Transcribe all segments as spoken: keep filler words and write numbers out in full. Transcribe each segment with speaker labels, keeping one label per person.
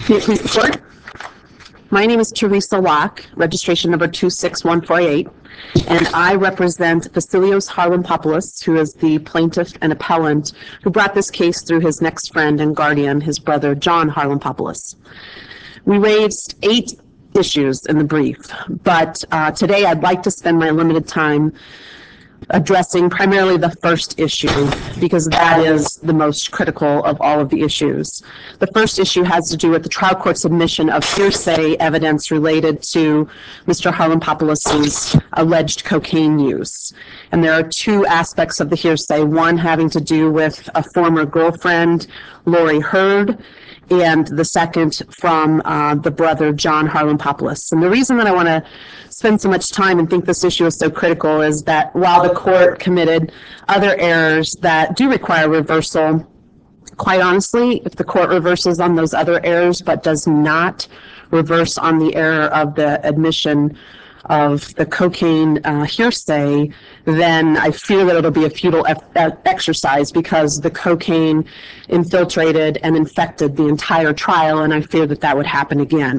Speaker 1: May it please the court? My name is Teresa Locke, registration number two six one four eight, and I represent Vasilios Harlampopoulos, who is the plaintiff and appellant who brought this case through his next friend and guardian, his brother John Harlampopoulos. We raised eight issues in the brief, but uh, today I'd like to spend my limited time addressing primarily the first issue, because that is the most critical of all of the issues. The first issue has to do with the trial court's admission of hearsay evidence related to Mister Harlampopoulos' alleged cocaine use. And there are two aspects of the hearsay, one having to do with a former girlfriend, Lori Hurd, and the second from uh, the brother, John Harlampopoulos. And the reason that I want to spend so much time and think this issue is so critical is that while the court committed other errors that do require reversal, quite honestly, if the court reverses on those other errors but does not reverse on the error of the admission of the cocaine uh, hearsay, then I fear that it'll be a futile e- exercise because the cocaine infiltrated and infected the entire trial, and I fear that that would happen again.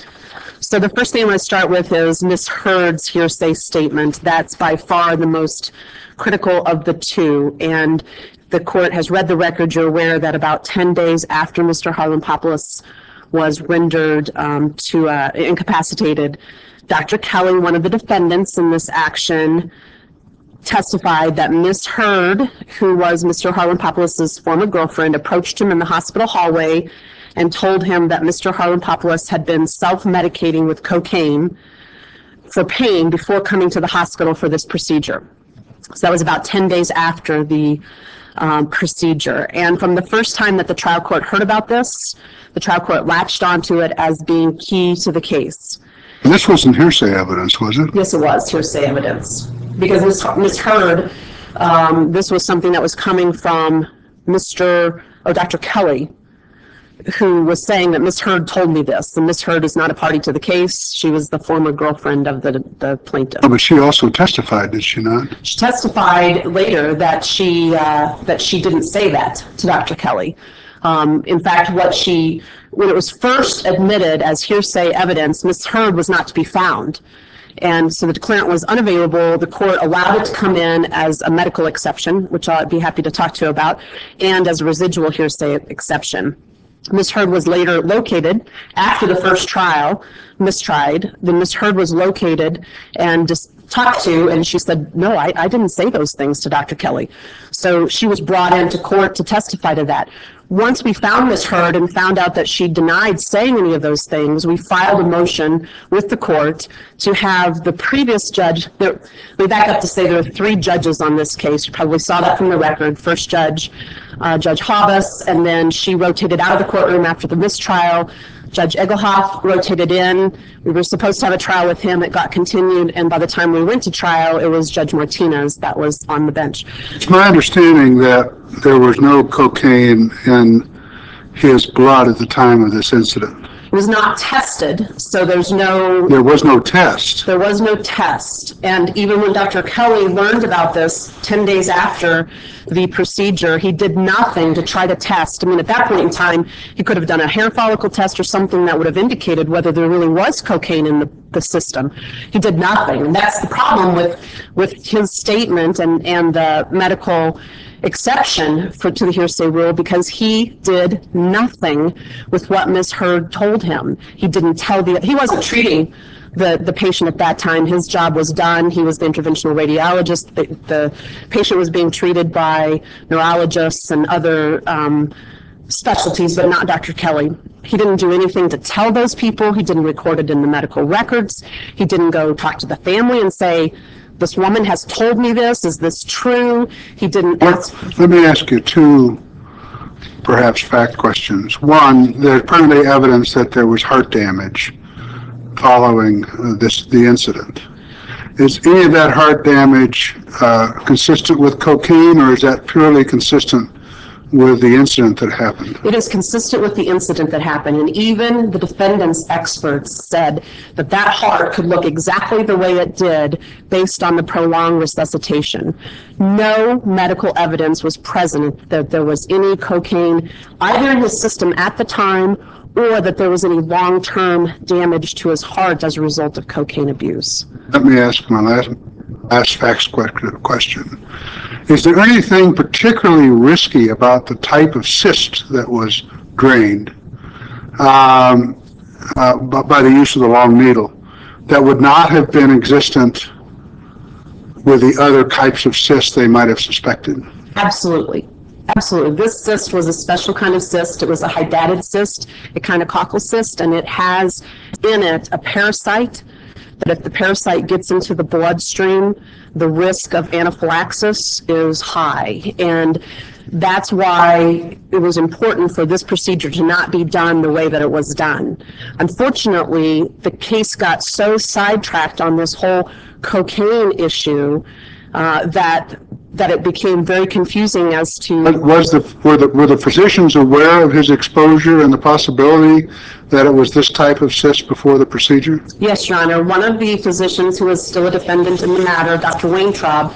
Speaker 1: So the first thing I want to start with is Miz Hurd's hearsay statement. That's by far the most critical of the two, and the court has read the record. You're aware that about ten days after Mister Harlampopoulos was rendered um, to uh, incapacitated, Doctor Kelly, one of the defendants in this action, testified that Miz Hurd, who was Mister Harlampopoulos' former girlfriend, approached him in the hospital hallway and told him that Mister Harlampopoulos had been self-medicating with cocaine for pain before coming to the hospital for this procedure. So that was about ten days after the um, procedure. And from the first time that the trial court heard about this, the trial court latched onto it as being key to the case.
Speaker 2: And this wasn't hearsay evidence, was it?
Speaker 1: Yes, it was hearsay evidence. Because Miz Hurd, um, this was something that was coming from Mister or Doctor Kelly, who was saying that Miz Hurd told me this. And Miz Hurd is not a party to the case. She was the former girlfriend of the, the plaintiff.
Speaker 2: Oh, but she also testified, did she not?
Speaker 1: She testified later that she uh, that she didn't say that to Doctor Kelly. Um, in fact, what she, when it was first admitted as hearsay evidence, Miz Hurd was not to be found. And so the declarant was unavailable. The court allowed it to come in as a medical exception, which I'd be happy to talk to you about, and as a residual hearsay exception. Miz Hurd was later located after the first trial, mistried. Then Miz Hurd was located and just talked to, and she said, no, I, I didn't say those things to Doctor Kelly. So she was brought into court to testify to that. Once we found Miz Hurd and found out that she denied saying any of those things, we filed a motion with the court to have the previous judge, there, we back up to say there are three judges on this case. You probably saw that from the record. First judge, uh, Judge Havas, and then she rotated out of the courtroom after the mistrial. Judge Egelhoff rotated in. We were supposed to have a trial with him. It got continued, and by the time we went to trial, it was Judge Martinez that was on the bench.
Speaker 2: It's my understanding that there was no cocaine in his blood at the time of this incident.
Speaker 1: It was not tested, so there's no...
Speaker 2: There was no test.
Speaker 1: There was no test. And even when Doctor Kelly learned about this ten days after the procedure, he did nothing to try to test. I mean, at that point in time, he could have done a hair follicle test or something that would have indicated whether there really was cocaine in the, the system. He did nothing. And that's the problem with, with his statement and, and the medical exception for to the hearsay rule, because he did nothing with what Miz Hurd told him. He didn't tell the, he wasn't treating the, the patient at that time. His job was done. He was the interventional radiologist. The, the patient was being treated by neurologists and other um, specialties, but not Doctor Kelly. He didn't do anything to tell those people. He didn't record it in the medical records. He didn't go talk to the family and say, this woman has told me this. Is this true? He didn't ask.
Speaker 2: Let me ask you two, perhaps, fact questions. One, there's apparently evidence that there was heart damage following uh, this the incident. Is any of that heart damage uh, consistent with cocaine, or is that purely consistent with the incident that happened?
Speaker 1: It is consistent with the incident that happened, and even the defendant's experts said that that heart could look exactly the way it did based on the prolonged resuscitation. No medical evidence was present that there was any cocaine either in his system at the time or that there was any long-term damage to his heart as a result of cocaine abuse.
Speaker 2: Let me ask my last, last facts question. Is there anything particularly risky about the type of cyst that was drained um, uh, by the use of the long needle that would not have been existent with the other types of cysts they might have suspected?
Speaker 1: Absolutely. Absolutely. This cyst was a special kind of cyst. It was a hydatid cyst, a kind of cockle cyst, and it has in it a parasite that if the parasite gets into the bloodstream, the risk of anaphylaxis is high. And that's why it was important for this procedure to not be done the way that it was done. Unfortunately, the case got so sidetracked on this whole cocaine issue uh, that that it became very confusing as to...
Speaker 2: Was the, were, the, were the physicians aware of his exposure and the possibility that it was this type of cyst before the procedure?
Speaker 1: Yes, Your Honor. One of the physicians who is still a defendant in the matter, Doctor Weintraub,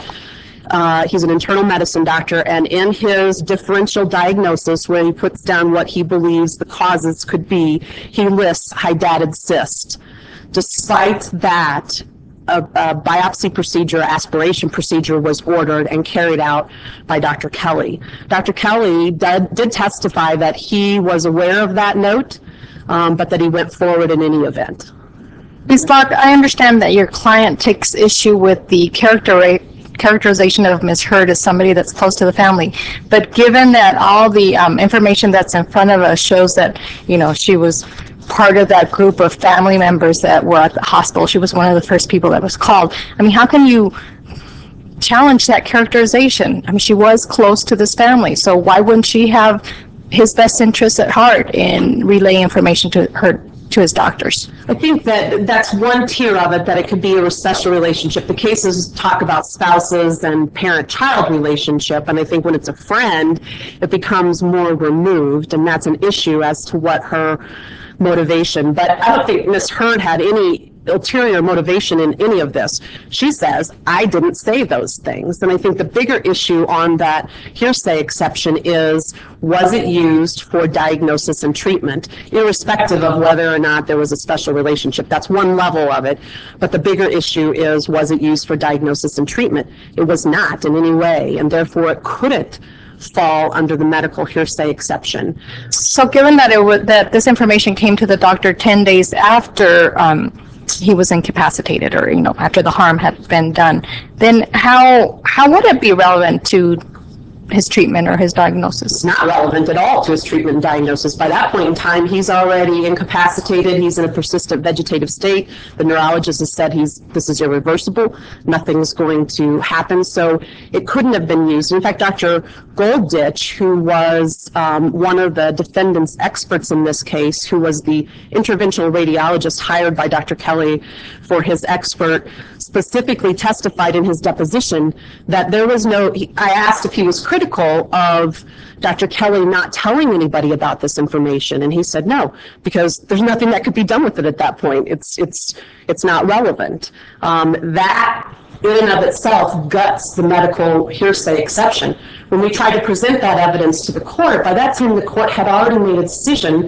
Speaker 1: uh, he's an internal medicine doctor, and in his differential diagnosis, where he puts down what he believes the causes could be, he lists hydatid cyst. Despite that, A, a biopsy procedure, aspiration procedure was ordered and carried out by Doctor Kelly. Doctor Kelly did, did testify that he was aware of that note, um, but that he went forward in any event.
Speaker 3: Miz Locke, I understand that your client takes issue with the character characterization of Miz Heard as somebody that's close to the family, but given that all the um, information that's in front of us shows that, you know, she was part of that group of family members that were at the hospital. She was one of the first people that was called. I mean, how can you challenge that characterization? I mean, she was close to this family, so why wouldn't she have his best interests at heart in relaying information to her, to his doctors?
Speaker 1: I think that that's one tier of it, that it could be a special relationship. The cases talk about spouses and parent-child relationship, and I think when it's a friend, it becomes more removed, and that's an issue as to what her motivation. But I don't think Miz Heard had any ulterior motivation in any of this. She says, I didn't say those things. And I think the bigger issue on that hearsay exception is, was it used for diagnosis and treatment, irrespective of whether or not there was a special relationship? That's one level of it. But the bigger issue is, was it used for diagnosis and treatment? It was not in any way, and therefore it couldn't fall under the medical hearsay exception.
Speaker 3: So given that it was, that this information came to the doctor ten days after um, he was incapacitated, or, you know, after the harm had been done, then how how would it be relevant to his treatment or his diagnosis?
Speaker 1: It's not relevant at all to his treatment and diagnosis. By that point in time, he's already incapacitated. He's in a persistent vegetative state. The neurologist has said he's this is irreversible. Nothing's going to happen. So it couldn't have been used. In fact, Doctor Golditch, who was um, one of the defendant's experts in this case, who was the interventional radiologist hired by Doctor Kelly for his expert, specifically testified in his deposition that there was no, he, I asked if he was critical of Doctor Kelly not telling anybody about this information, and he said no, because there's nothing that could be done with it at that point. It's, it's, it's not relevant. Um, that in and of itself guts the medical hearsay exception. When we tried to present that evidence to the court, by that time the court had already made a decision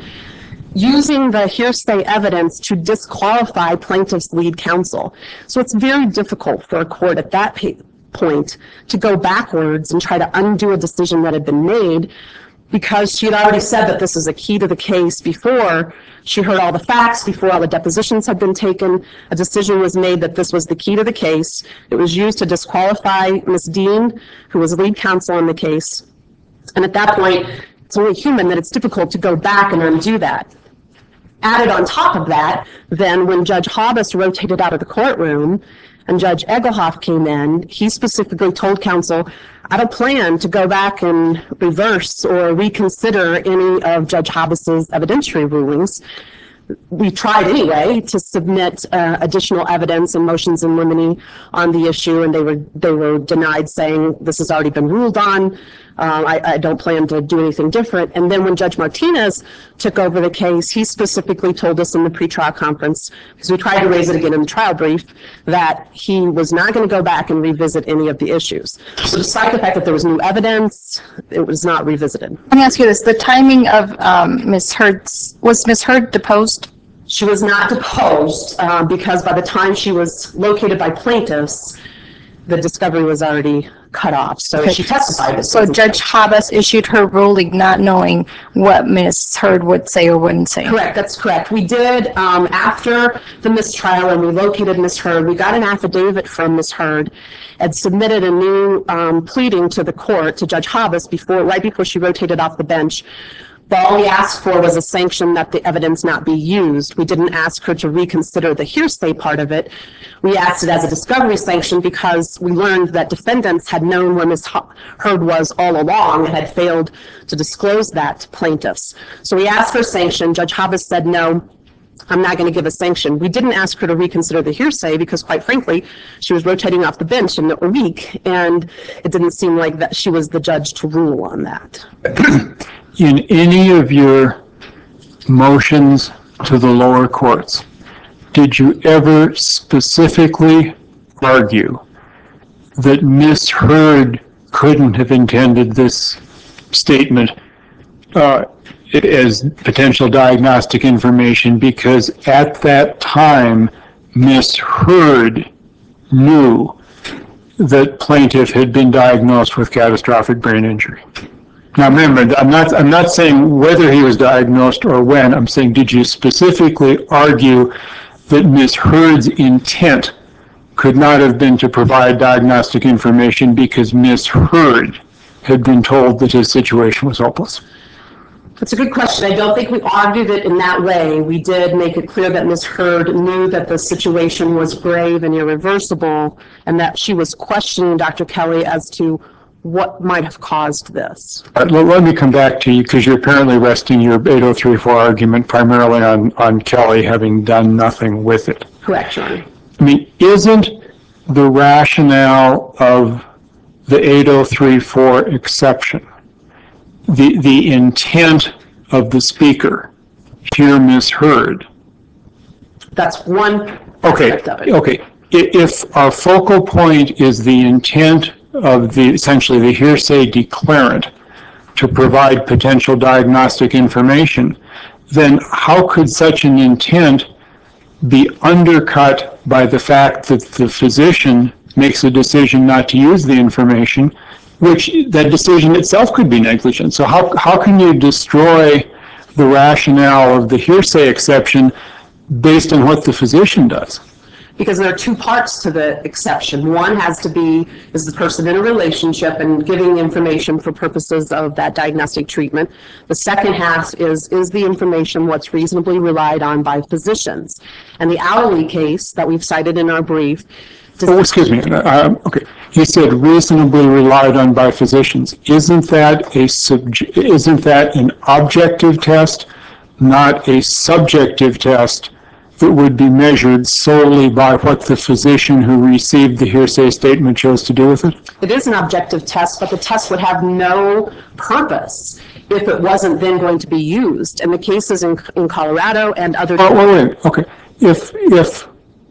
Speaker 1: using the hearsay evidence to disqualify plaintiff's lead counsel. So it's very difficult for a court at that point to go backwards and try to undo a decision that had been made, because she had already said that this is a key to the case before she heard all the facts, before all the depositions had been taken. A decision was made that this was the key to the case. It was used to disqualify Miz Dean, who was lead counsel in the case. And at that point, it's only human that it's difficult to go back and undo that. Added on top of that, then when Judge Hobbs rotated out of the courtroom and Judge Egelhoff came in, he specifically told counsel, I don't plan to go back and reverse or reconsider any of Judge Hobbs's evidentiary rulings. We tried anyway to submit uh, additional evidence and motions in limine on the issue, and they were they were denied, saying this has already been ruled on. Um, I, I don't plan to do anything different. And then when Judge Martinez took over the case, he specifically told us in the pretrial conference, because we tried to raise it again in the trial brief, that he was not going to go back and revisit any of the issues. So despite the fact that there was new evidence, it was not revisited.
Speaker 3: Let me ask you this, the timing of um, Miz Heard's, was Miz Heard deposed?
Speaker 1: She was not deposed uh, because by the time she was located by plaintiffs, the discovery was already cut off. So
Speaker 3: Okay.
Speaker 1: she testified.
Speaker 3: So Judge Habas issued her ruling not knowing what Miz Heard would say or wouldn't say?
Speaker 1: Correct, that's correct. We did, um, after the mistrial and we located Miz Heard, we got an affidavit from Miz Heard and submitted a new um, pleading to the court, to Judge Habas, before, right before she rotated off the bench. But all we asked for was a sanction that the evidence not be used. We didn't ask her to reconsider the hearsay part of it. We asked it as a discovery sanction because we learned that defendants had known where Miz Heard was all along and had failed to disclose that to plaintiffs. So we asked for a sanction. Judge Habas said, no, I'm not going to give a sanction. We didn't ask her to reconsider the hearsay because, quite frankly, she was rotating off the bench in a week, and it didn't seem like that she was the judge to rule on that.
Speaker 4: In any of your motions to the lower courts, did you ever specifically argue that Miz Heard couldn't have intended this statement uh, as potential diagnostic information because at that time Miz Heard knew that plaintiff had been diagnosed with catastrophic brain injury? Now remember, I'm not, I'm not saying whether he was diagnosed or when. I'm saying, did you specifically argue that Miz Heard's intent could not have been to provide diagnostic information because Miz Heard had been told that his situation was hopeless?
Speaker 1: That's a good question. I don't think we argued it in that way. We did make it clear that Miz Heard knew that the situation was grave and irreversible, and that she was questioning Doctor Kelly as to what might have caused this.
Speaker 4: Right, let, let me come back to you because you're apparently resting your eight oh three four argument primarily on, on Kelly having done nothing with it.
Speaker 1: Correct, Your Honor.
Speaker 4: I mean, isn't the rationale of the eight oh three four exception the, the intent of the speaker, here Miz Heard?
Speaker 1: That's one
Speaker 4: Okay,
Speaker 1: aspect of it.
Speaker 4: okay. If our focal point is the intent of the, essentially the hearsay declarant to provide potential diagnostic information, then how could such an intent be undercut by the fact that the physician makes a decision not to use the information, which that decision itself could be negligent? So how, how can you destroy the rationale of the hearsay exception based on what the physician does?
Speaker 1: Because there are two parts to the exception. One has to be, is the person in a relationship and giving information for purposes of that diagnostic treatment. The second half is, is the information what's reasonably relied on by physicians? And the Owley case that we've cited in our brief.
Speaker 4: Oh, excuse me. Um, okay. You said reasonably relied on by physicians. Isn't that a subj- isn't that an objective test, not a subjective test that would be measured solely by what the physician who received the hearsay statement chose to do with it?
Speaker 1: It is an objective test, but the test would have no purpose if it wasn't then going to be used. And the cases in, in Colorado and other...
Speaker 4: Oh, wait, wait, okay. If, if,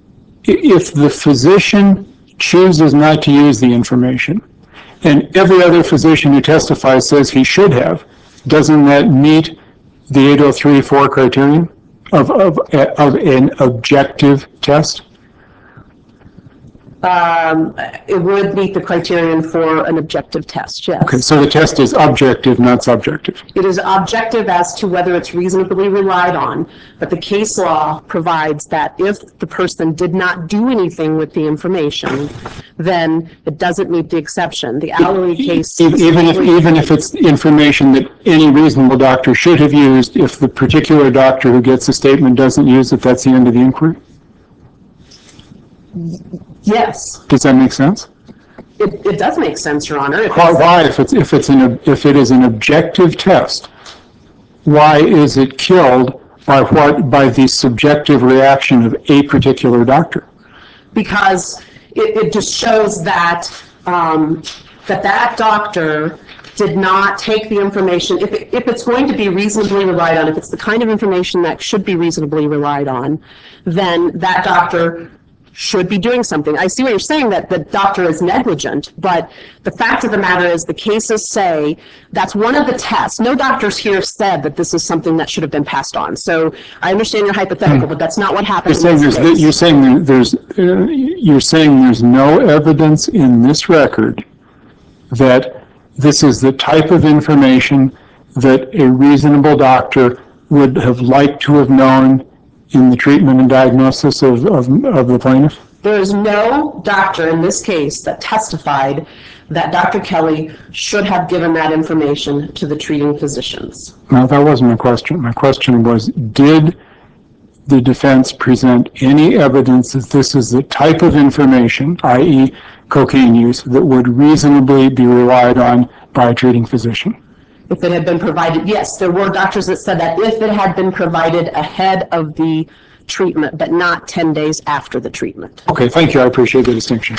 Speaker 4: if the physician chooses not to use the information, and every other physician who testifies says he should have, doesn't that meet the eight oh three four criterion of, of, of an objective test?
Speaker 1: Um, it would meet the criterion for an objective test, yes.
Speaker 4: Okay, so the test is objective, not subjective.
Speaker 1: It is objective as to whether it's reasonably relied on, but the case law provides that if the person did not do anything with the information, then it doesn't meet the exception. The Owley case...
Speaker 4: Even if, even if it's information that any reasonable doctor should have used, if the particular doctor who gets the statement doesn't use it, that's the end of the inquiry?
Speaker 1: Yes.
Speaker 4: Does that make sense?
Speaker 1: It, it does make sense, Your Honor. If
Speaker 4: Why,
Speaker 1: it's-
Speaker 4: why, if it's, if it's an, if it is an objective test, why is it killed by what, by the subjective reaction of a particular doctor?
Speaker 1: Because it, it just shows that, um, that that doctor did not take the information, if, it- if it's going to be reasonably relied on, if it's the kind of information that should be reasonably relied on, then that doctor should be doing something. I see what you're saying, that the doctor is negligent, but the fact of the matter is the cases say that's one of the tests. No doctors here said that this is something that should have been passed on. So I understand your hypothetical, but that's not what happened
Speaker 4: You're
Speaker 1: in
Speaker 4: saying
Speaker 1: this
Speaker 4: there's,
Speaker 1: case.
Speaker 4: you're saying there's, uh, you're saying there's no evidence in this record that this is the type of information that a reasonable doctor would have liked to have known in the treatment and diagnosis of, of, of the plaintiff?
Speaker 1: There is no doctor in this case that testified that Doctor Kelly should have given that information to the treating physicians.
Speaker 4: No, that wasn't my question. My question was, did the defense present any evidence that this is the type of information, that is cocaine use, that would reasonably be relied on by a treating physician?
Speaker 1: If it had been provided, yes, there were doctors that said that if it had been provided ahead of the treatment, but not ten days after the treatment.
Speaker 4: Okay, thank you. I appreciate the distinction.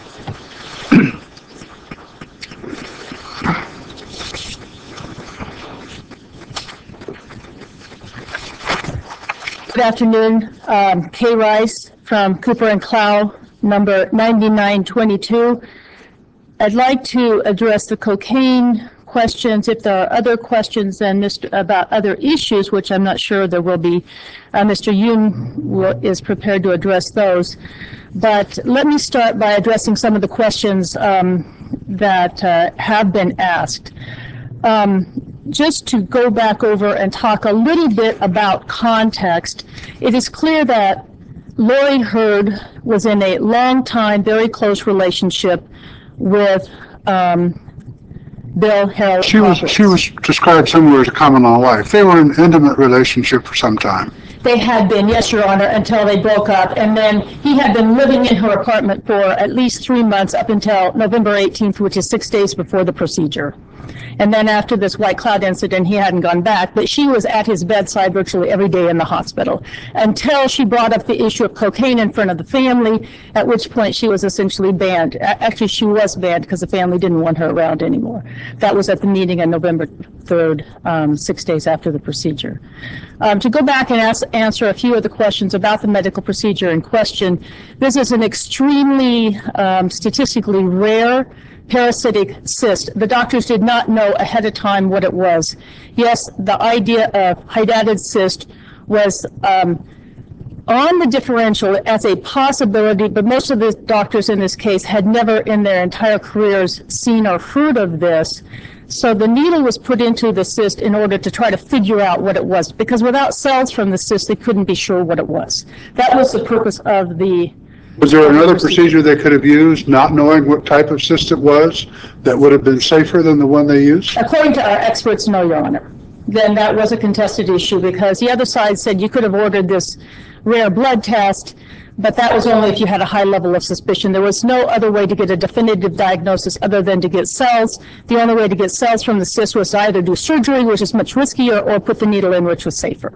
Speaker 5: Good afternoon. Um, Kay Rice from Cooper and Clough, number ninety-nine twenty-two. I'd like to address the cocaine questions. If there are other questions then Mister about other issues, which I'm not sure there will be, uh, Mister Yoon will, is prepared to address those. But let me start by addressing some of the questions um, that uh, have been asked. Um, just to go back over and talk a little bit about context, it is clear that Lori Heard was in a long time, very close relationship with um, Bill Harold.
Speaker 2: She was, she was described somewhere as a common law wife. They were in an intimate relationship for some time.
Speaker 5: They had been, yes, Your Honor, until they broke up. And then he had been living in her apartment for at least three months up until November eighteenth, which is six days before the procedure. And then after this White Cloud incident, he hadn't gone back, but she was at his bedside virtually every day in the hospital until she brought up the issue of cocaine in front of the family, at which point she was essentially banned. Actually, she was banned because the family didn't want her around anymore. That was at the meeting on November third, um, six days after the procedure. Um, to go back and ask, answer a few of the questions about the medical procedure in question, this is an extremely um, statistically rare parasitic cyst. The doctors did not know ahead of time what it was. Yes, the idea of hydatid cyst was um, on the differential as a possibility, but most of the doctors in this case had never in their entire careers seen or heard of this. So the needle was put into the cyst in order to try to figure out what it was, because without cells from the cyst, they couldn't be sure what it was. That was the purpose of the
Speaker 2: Was there another procedure they could have used, not knowing what type of cyst it was, that would have been safer than the one they used?
Speaker 5: According to our experts, no, Your Honor. Then that was a contested issue because the other side said you could have ordered this rare blood test, but that was only if you had a high level of suspicion. There was no other way to get a definitive diagnosis other than to get cells. The only way to get cells from the cyst was to either do surgery, which is much riskier, or put the needle in, which was safer.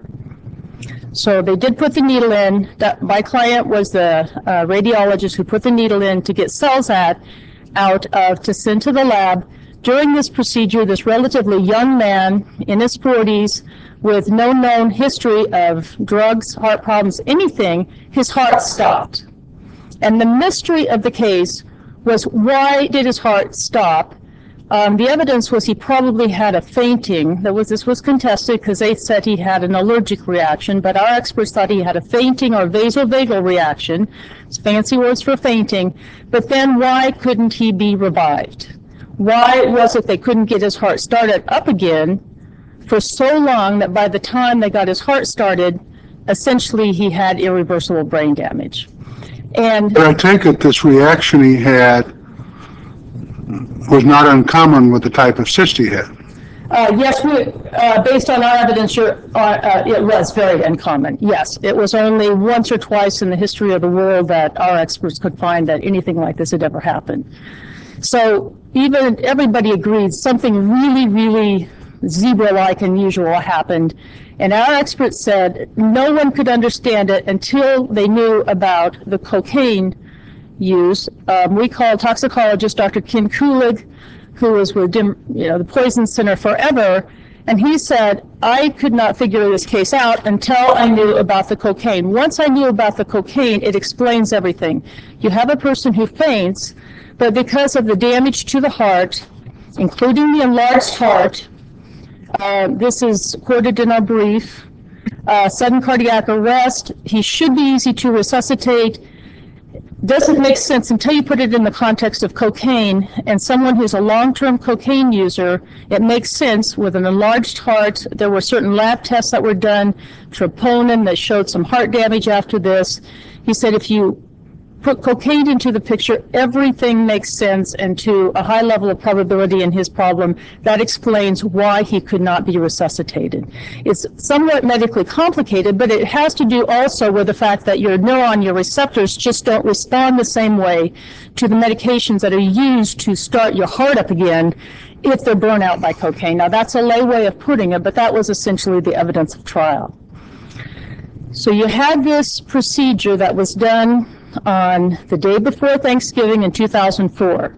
Speaker 5: So they did put the needle in. That, my client was the uh, radiologist who put the needle in to get cells at, out of, to send to the lab. During this procedure, this relatively young man in his forties with no known history of drugs, heart problems, anything, his heart stopped. And the mystery of the case was, why did his heart stop? Um, the evidence was he probably had a fainting. That was, this was contested because they said he had an allergic reaction, but our experts thought he had a fainting or vasovagal reaction. It's fancy words for fainting. But then why couldn't he be revived? Why was it they couldn't get his heart started up again for so long that by the time they got his heart started, essentially he had irreversible brain damage? And
Speaker 2: But I take it this reaction he had was not uncommon with the type of cyst he had.
Speaker 5: Uh, yes, we, uh, based on our evidence, you're, uh, uh, it was very uncommon. Yes, it was only once or twice in the history of the world that our experts could find that anything like this had ever happened. So even everybody agreed something really, really zebra-like unusual happened. And our experts said no one could understand it until they knew about the cocaine use. Um, we called toxicologist Doctor Kim Kulig, who was with, Dim- you know, the Poison Center forever, and he said, I could not figure this case out until I knew about the cocaine. Once I knew about the cocaine, it explains everything. You have a person who faints, but because of the damage to the heart, including the enlarged heart, uh, this is quoted in our brief, uh, sudden cardiac arrest, he should be easy to resuscitate. Doesn't make sense until you put it in the context of cocaine, and someone who's a long-term cocaine user, it makes sense with an enlarged heart. There were certain lab tests that were done, troponin, that showed some heart damage after this. He said if you put cocaine into the picture, everything makes sense, and to a high level of probability in his problem, that explains why he could not be resuscitated. It's somewhat medically complicated, but it has to do also with the fact that your neuron, your receptors just don't respond the same way to the medications that are used to start your heart up again if they're burnt out by cocaine. Now, that's a lay way of putting it, but that was essentially the evidence of trial. So you had this procedure that was done on the day before Thanksgiving in two thousand four.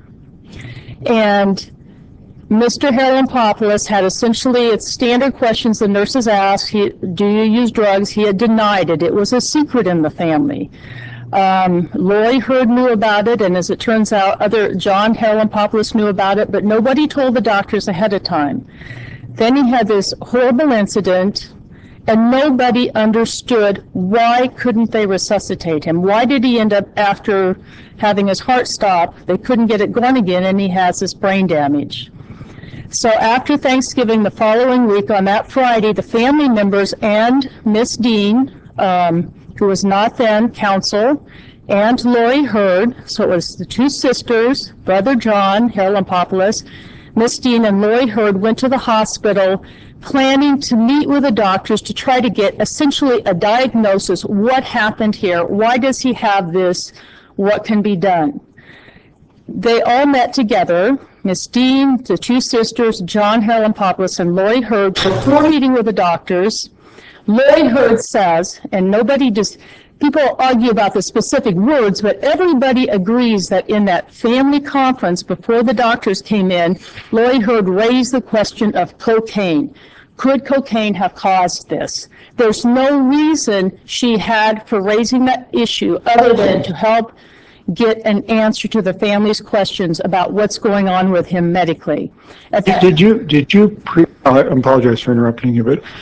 Speaker 5: And Mister Haralampopoulos had essentially, it's standard questions the nurses asked, he, do you use drugs? He had denied it. It was a secret in the family. Um, Lori Heard knew about it, and as it turns out, other John Haralampopoulos knew about it, but nobody told the doctors ahead of time. Then he had this horrible incident, and nobody understood why couldn't they resuscitate him. Why did he end up, after having his heart stop, they couldn't get it going again, and he has this brain damage. So after Thanksgiving, the following week, on that Friday, the family members and Miss Dean, um, who was not then counsel, and Lori Heard, so it was the two sisters, Brother John Haralampopoulos, Miss Dean and Lori Heard went to the hospital planning to meet with the doctors to try to get essentially a diagnosis. What happened here? Why does he have this? What can be done? They all met together, Miss Dean, the two sisters, John Haralampopoulos, and Lori Heard, before meeting with the doctors. Lori Heard says, and nobody just, people argue about the specific words, but everybody agrees that in that family conference before the doctors came in, Lori Heard raised the question of cocaine. Could cocaine have caused this? There's no reason she had for raising that issue other than to help get an answer to the family's questions about what's going on with him medically. At that-
Speaker 4: Did you, did you, pre- I apologize for interrupting you, but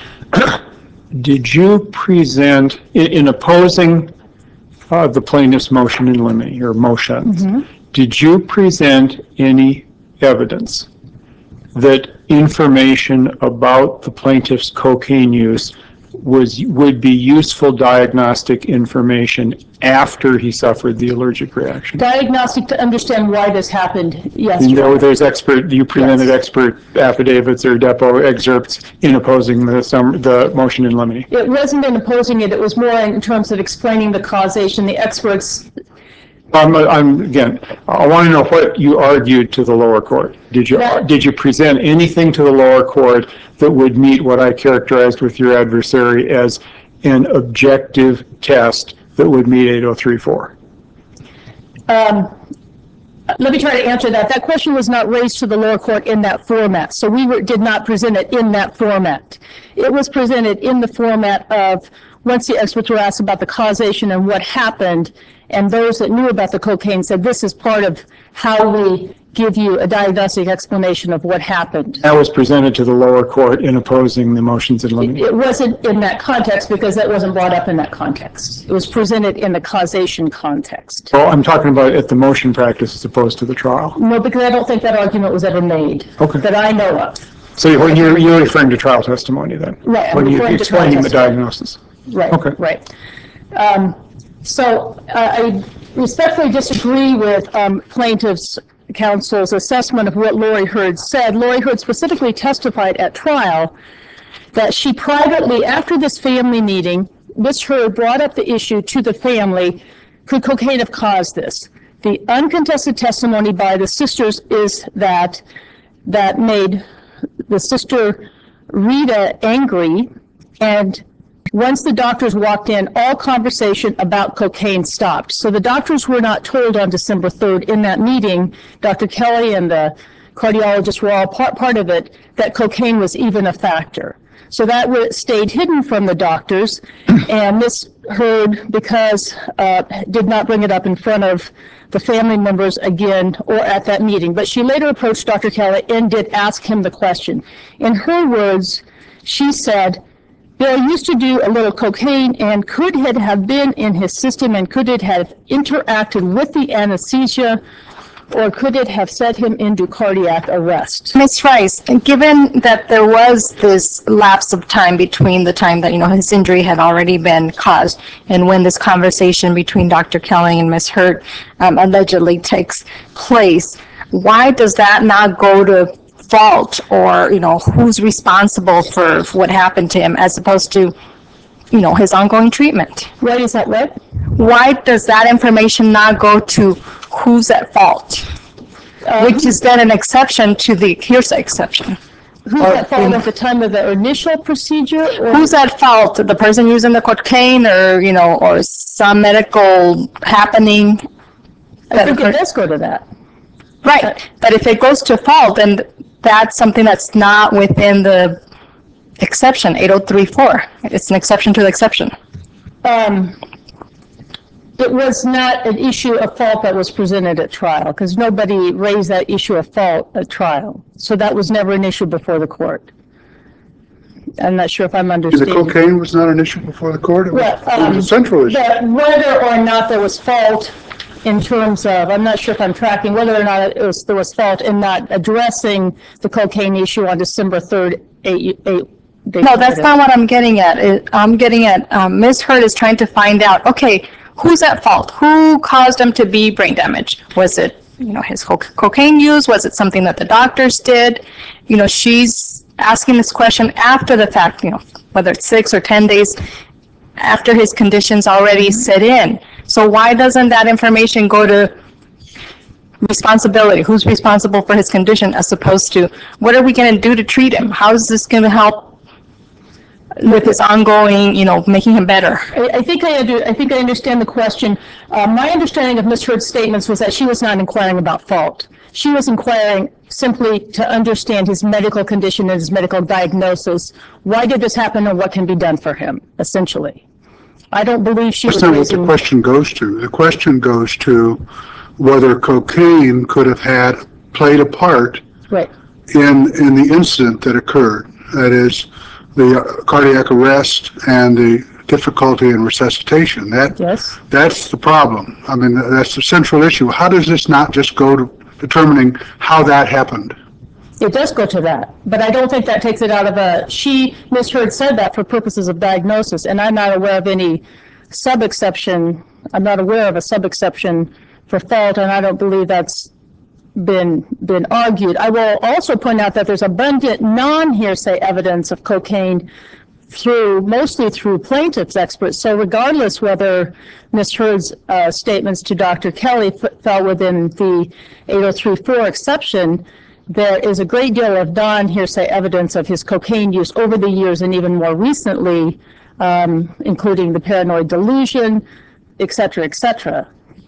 Speaker 4: did you present, in, in opposing uh, the plaintiff's motion in limine, or motions, mm-hmm. did you present any evidence that information about the plaintiff's cocaine use was would be useful diagnostic information after he suffered the allergic reaction?
Speaker 5: Diagnostic to understand why this happened, yes.
Speaker 4: You know, there's expert, you presented
Speaker 5: yes.
Speaker 4: expert affidavits or depo excerpts in opposing the, some, the motion in limine.
Speaker 5: It wasn't in opposing it, it was more in terms of explaining the causation. The experts.
Speaker 4: I'm, I'm, again, I want to know what you argued to the lower court. Did you,
Speaker 5: That,
Speaker 4: did you present anything to the lower court that would meet what I characterized with your adversary as an objective test that would meet eight oh three four?
Speaker 5: Um, let me try to answer that. That question was not raised to the lower court in that format, so we were, did not present it in that format. It was presented in the format of, once the experts were asked about the causation and what happened, and those that knew about the cocaine said, this is part of how we give you a diagnostic explanation of what happened.
Speaker 4: That was presented to the lower court in opposing the motions in limine?
Speaker 5: It, it wasn't in that context because that wasn't brought up in that context. It was presented in the causation context.
Speaker 4: Well, I'm talking about at the motion practice as opposed to the trial.
Speaker 5: No, because I don't think that argument was ever made
Speaker 4: okay.
Speaker 5: that I know of.
Speaker 4: So when you're, you're referring to trial testimony then?
Speaker 5: Right.
Speaker 4: When you're explaining the diagnosis?
Speaker 5: Right.
Speaker 4: Okay.
Speaker 5: Right. Um, so uh, I respectfully disagree with um, plaintiff's counsel's assessment of what Lori Heard said. Lori Heard specifically testified at trial that she privately, after this family meeting, Miz Heard brought up the issue to the family, could cocaine have caused this? The uncontested testimony by the sisters is that that made the sister Rita angry, and once the doctors walked in, all conversation about cocaine stopped. So the doctors were not told on December third in that meeting, Doctor Kelly and the cardiologists were all part, part of it, that cocaine was even a factor. So that wa- stayed hidden from the doctors, and Miz Heard, because uh, did not bring it up in front of the family members again or at that meeting. But she later approached Doctor Kelly and did ask him the question. In her words, she said, Bill used to do a little cocaine, and could it have been in his system, and could it have interacted with the anesthesia, or could it have set him into cardiac arrest?
Speaker 3: Miz Rice, given that there was this lapse of time between the time that, you know, his injury had already been caused and when this conversation between Doctor Kelly and Miz Hurt um, allegedly takes place, why does that not go to fault, or, you know, who's responsible for what happened to him as opposed to, you know, his ongoing treatment?
Speaker 5: Right, is that right?
Speaker 3: Why does that information not go to who's at fault? Which is then an exception to the hearsay exception.
Speaker 5: Who's
Speaker 3: Or
Speaker 5: at fault
Speaker 3: in-
Speaker 5: at the time of the initial procedure? Or
Speaker 3: Who's at fault? The person using the cocaine, or, you know, or some medical happening?
Speaker 5: I think it does go to that.
Speaker 3: Right, but if it goes to fault, then that's something that's not within the exception, eight oh three four. It's an exception to the exception.
Speaker 5: Um, It was not an issue of fault that was presented at trial, because nobody raised that issue of fault at trial. So that was never an issue before the court. I'm not sure if I'm
Speaker 2: The
Speaker 5: understanding.
Speaker 2: cocaine was not an issue before the court? It was,
Speaker 5: Well,
Speaker 2: it
Speaker 5: um,
Speaker 2: was a central issue.
Speaker 5: that whether or not there was fault in terms of, I'm not sure if I'm tracking, whether or not it was, there was fault in not addressing the cocaine issue on December third, eight, eight. they
Speaker 3: No, that's
Speaker 5: did it.
Speaker 3: not what I'm getting at. It- I'm getting at, um, Miz Hurt is trying to find out, okay, who's at fault? Who caused him to be brain damaged? Was it, you know, his co- cocaine use? Was it something that the doctors did? You know, she's asking this question after the fact, you know, whether it's six or ten days after his conditions already set in. So why doesn't that information go to responsibility? Who's responsible for his condition, as opposed to, what are we going to do to treat him? How is this going to help with his ongoing, you know, making him better?
Speaker 5: I, I think I under, I think I understand the question. Uh, my understanding of Miz Hurd's statements was that she was not inquiring about fault. She was inquiring simply to understand his medical condition and his medical diagnosis. Why did this happen, and what can be done for him, essentially? I don't believe she was
Speaker 2: That's not what the
Speaker 5: raising.
Speaker 2: question goes to. The question goes to whether cocaine could have had, played a part
Speaker 5: Right.
Speaker 2: in, in the incident that occurred. That is, the cardiac arrest and the difficulty in resuscitation. That,
Speaker 5: Yes.
Speaker 2: that's the problem. I mean, that's the central issue. How does this not just go to determining how that happened?
Speaker 5: It does go to that, but I don't think that takes it out of a, she, Miz Hurd said that for purposes of diagnosis, and I'm not aware of any sub-exception, I'm not aware of a sub-exception for fault, and I don't believe that's been, been argued. I will also point out that there's abundant non-hearsay evidence of cocaine through, mostly through plaintiff's experts. So regardless whether Miz Hurd's uh, statements to Doctor Kelly f- fell within the eight oh three four exception, there is a great deal of non-hearsay evidence of his cocaine use over the years, and even more recently, um, including the paranoid delusion, et cetera, et cetera.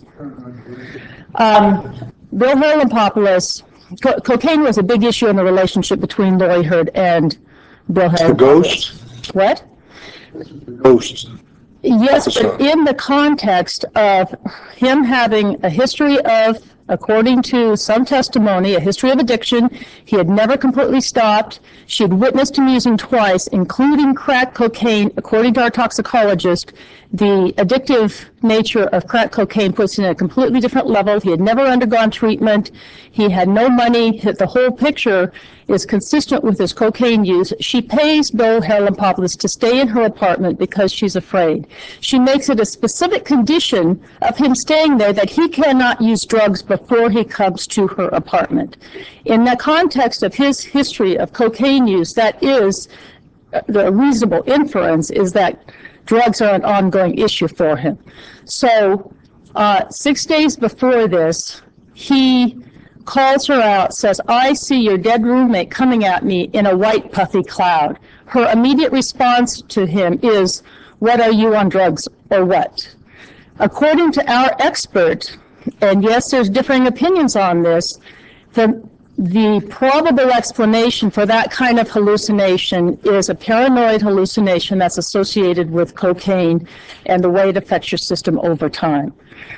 Speaker 5: Um, Bill Harlan-Popoulos, co- cocaine was a big issue in the relationship between Lori Hurd and Bill
Speaker 2: The
Speaker 5: Harlan-Popoulos.
Speaker 2: ghost?
Speaker 5: What?
Speaker 2: The ghost.
Speaker 5: Yes, but
Speaker 2: episode.
Speaker 5: in the context of him having a history of, according to some testimony, a history of addiction, he had never completely stopped. She had witnessed him using twice, including crack cocaine. According to our toxicologist, the addictive nature of crack cocaine puts him at a completely different level. He had never undergone treatment. He had no money. The whole picture is consistent with his cocaine use. She pays Bill Harlan-Popoulos to stay in her apartment because she's afraid. She makes it a specific condition of him staying there that he cannot use drugs before he comes to her apartment. In the context of his history of cocaine use, that is, uh, the reasonable inference is that drugs are an ongoing issue for him. So uh, six days before this, he calls her out, says, "I see your dead roommate coming at me in a white puffy cloud." Her immediate response to him is, "What, are you on drugs or what?" According to our expert, and yes, there's differing opinions on this, the the probable explanation for that kind of hallucination is a paranoid hallucination that's associated with cocaine and the way it affects your system over time.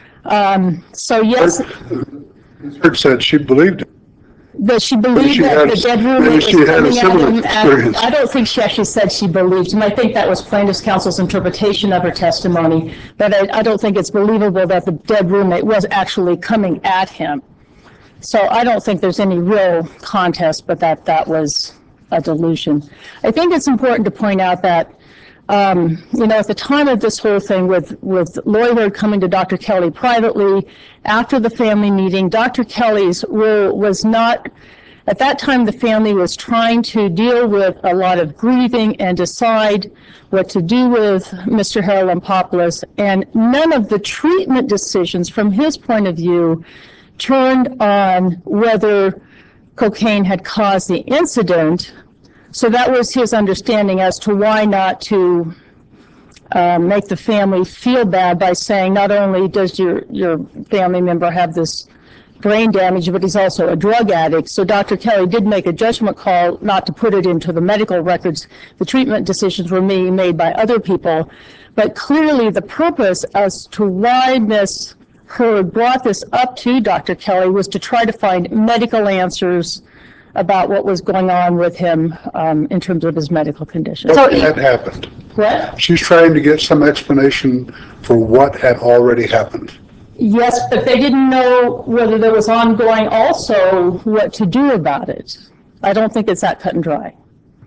Speaker 5: Um, so yes,
Speaker 2: Ms. Hurd said she believed it.
Speaker 5: that she believed
Speaker 2: she
Speaker 5: that
Speaker 2: had-
Speaker 5: the dead roommate
Speaker 2: maybe
Speaker 5: was
Speaker 2: she had a
Speaker 5: coming at
Speaker 2: similar
Speaker 5: him.
Speaker 2: experience.
Speaker 5: And I don't think she actually said she believed him. I think that was plaintiff's counsel's interpretation of her testimony. But I, I don't think it's believable that the dead roommate was actually coming at him. So I don't think there's any real contest, but that that was a delusion. I think it's important to point out that, um, you know, at the time of this whole thing with, with Lori Hurd coming to Doctor Kelly privately, after the family meeting, Doctor Kelly's role was not, at that time, the family was trying to deal with a lot of grieving and decide what to do with Mister Harold Lampopoulos, and none of the treatment decisions from his point of view turned on whether cocaine had caused the incident. So that was his understanding as to why not to uh, make the family feel bad by saying not only does your, your family member have this brain damage, but he's also a drug addict. So Doctor Kelly did make a judgment call not to put it into the medical records. The treatment decisions were being made by other people. But clearly the purpose as to why Miz Hurd brought this up to Doctor Kelly was to try to find medical answers about what was going on with him um, in terms of his medical condition.
Speaker 2: So that happened.
Speaker 5: What?
Speaker 2: She's trying to get some explanation for what had already happened.
Speaker 5: Yes, but they didn't know whether there was ongoing also what to do about it. I don't think it's that cut and dry.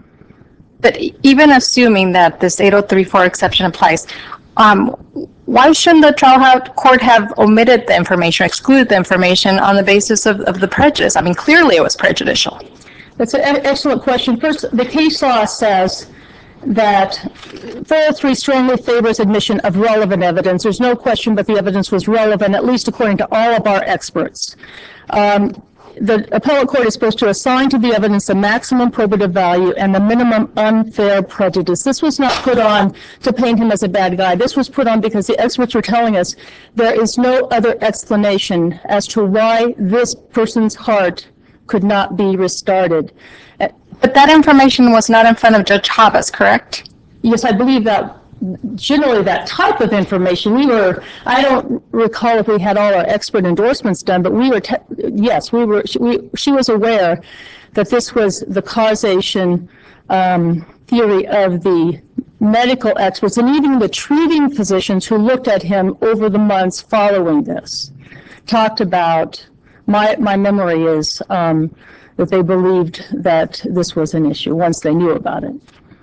Speaker 3: But even assuming that this eight oh three four exception applies, um, why shouldn't the trial ha- court have omitted the information, excluded the information on the basis of, of the prejudice? I mean, clearly it was prejudicial.
Speaker 5: That's an e- excellent question. First, the case law says that four oh three strongly favors admission of relevant evidence. There's no question but the evidence was relevant, at least according to all of our experts. Um, the appellate court is supposed to assign to the evidence the maximum probative value and the minimum unfair prejudice. This was not put on to paint him as a bad guy. This was put on because the experts were telling us there is no other explanation as to why this person's heart could not be restarted. Uh,
Speaker 3: But that information was not in front of Judge Habas, correct?
Speaker 5: Yes, I believe that generally that type of information, we were, I don't recall if we had all our expert endorsements done, but we were, te- yes, we were, she, we, she was aware that this was the causation um, theory of the medical experts and even the treating physicians who looked at him over the months following this, talked about, my, my memory is um, that they believed that this was an issue once they knew about it.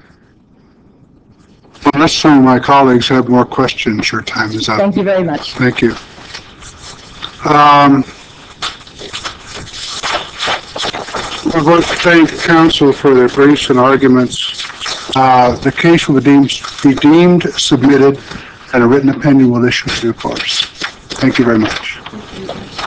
Speaker 2: Unless some of my colleagues have more questions, your time is up.
Speaker 5: Thank you very much.
Speaker 2: Thank you. Um, I want to thank counsel for their briefs and arguments. Uh, the case will be deemed, be deemed submitted, and a written opinion will issue in due course. Thank you very much.